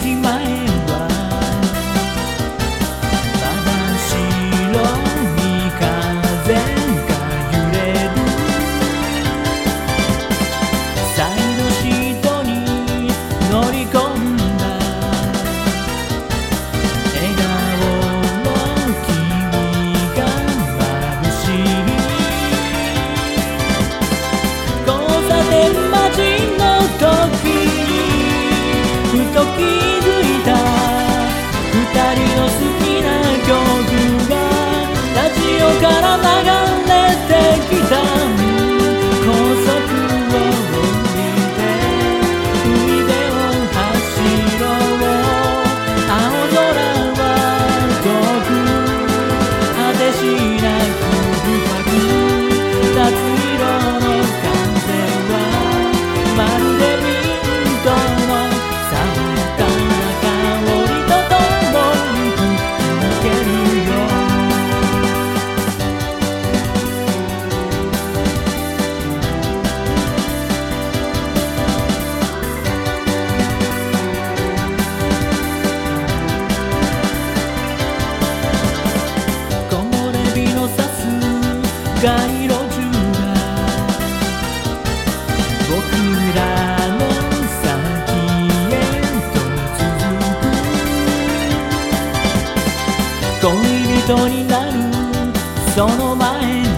駅前はまだ白い風が揺れる。サイドシートに乗り込んだ笑顔の君が眩しい。交差点待ちの時ふと気づいた、二人の好きな曲がラジオから流れてきた。高速を降りて海辺を走ろう。青空は遠く果てしなく深く、夏色の風はまるでミントの爽やかな香りとともに吹き抜けるよ。木漏れ日の差す街路樹が僕らの先へと続く。恋人になるその前